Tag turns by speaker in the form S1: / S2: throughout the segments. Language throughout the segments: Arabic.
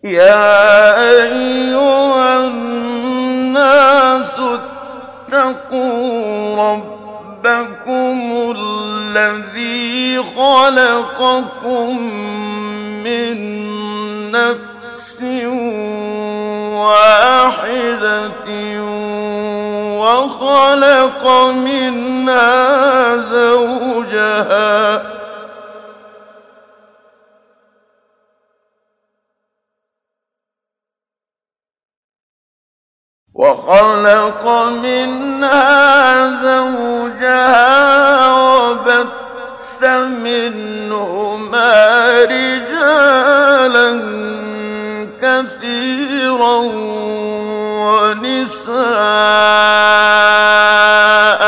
S1: يَا أَيُّهَا النَّاسُ اتَّقُوا رَبَّكُمُ الَّذِي خَلَقَكُم مِّن نَّفْسٍ وَاحِدَةٍ وَخَلَقَ منها زوجها وبث منهما رجالا كثيرا ونساء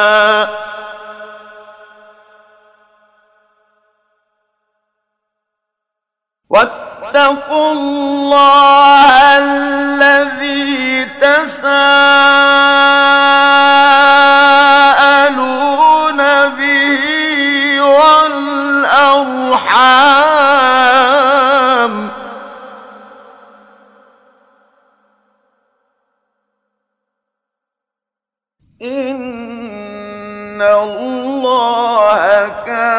S1: واتقوا الله الذي تساءلون به والأرحام إن الله كان